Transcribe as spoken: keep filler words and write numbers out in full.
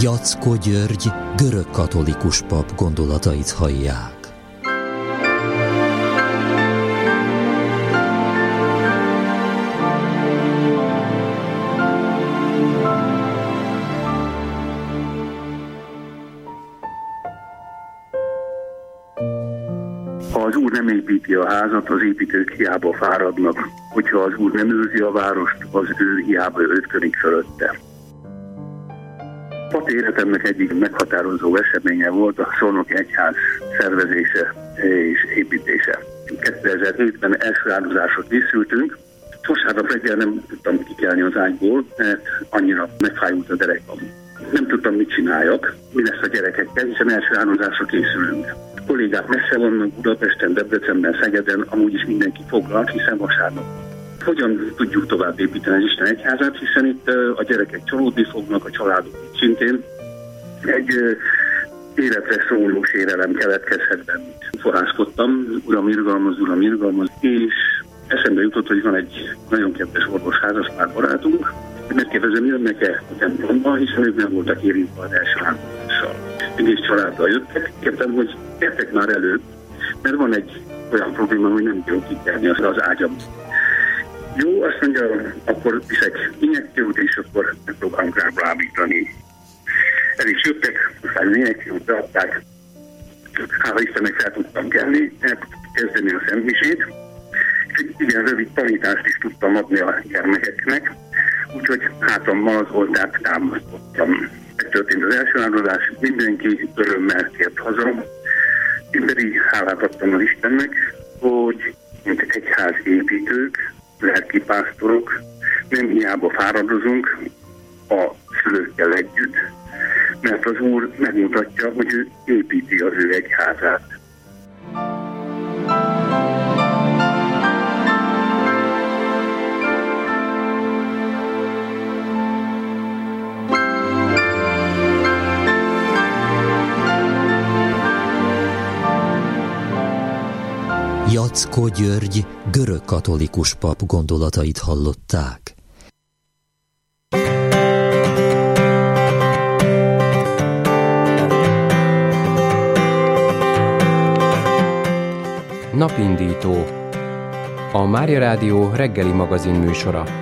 Jaczko György görögkatolikus pap gondolatait hallják. Ha az Úr nem építi a házat, az építők hiába fáradnak. Hogyha az Úr nem őrzi a várost, az ő hiába ötködik fölötte. Papi életemnek egyik meghatározó eseménye volt a Szolnoki Egyház szervezése és építése. kétezer-hétben első áldozásra készültünk. Vasárnap reggel nem tudtam kikelni az ágyból, mert annyira megfájult a derekam. Nem tudtam, mit csináljak, mi lesz a gyerekekkel, hiszen első áldozásra készülünk. A kollégák messze vannak Budapesten, Debrecenben, Szegeden, amúgy is mindenki foglalt, hiszen vasárnap. Hogyan tudjuk tovább építeni az Isten egyházát, hiszen itt a gyerekek csalódni fognak, a családok szintén. Egy életre szóló sérelem keletkezhet bennük. Forráskodtam, uram irgalmaz, uram irgalmaz, és eszembe jutott, hogy van egy nagyon kedves orvos házaspár barátunk, megkérdezem, jönnek-e a templomba, hiszen ők nem voltak érintve az első áldozással. Egész családdal jöttek, kértem, hogy értek már elő, mert van egy olyan probléma, hogy nem tudok kikelni az, az ágyam. Jó, azt mondja, akkor viszek injekciót, és akkor megpróbálunk rá blábítani. El is jöttek, aztán az injekciót beadták. Hála Istennek fel tudtam kelni, el kezdeni a szentmisét. És egy igen rövid tanítást is tudtam adni a gyermekeknek, úgyhogy hátammal az oltárt támasztottam. Megtörtént az első áldozás, mindenki örömmel tért haza. Én pedig hálát adtam az Istennek, hogy mint egyház építők, lelkipásztorok, nem hiába fáradozunk a szülőkkel együtt, mert az Úr megmutatja, hogy ő építi az ő egyházát. Jaczko György görögkatolikus pap gondolatait hallották. Napindító. A Mária Rádió reggeli magazin műsora.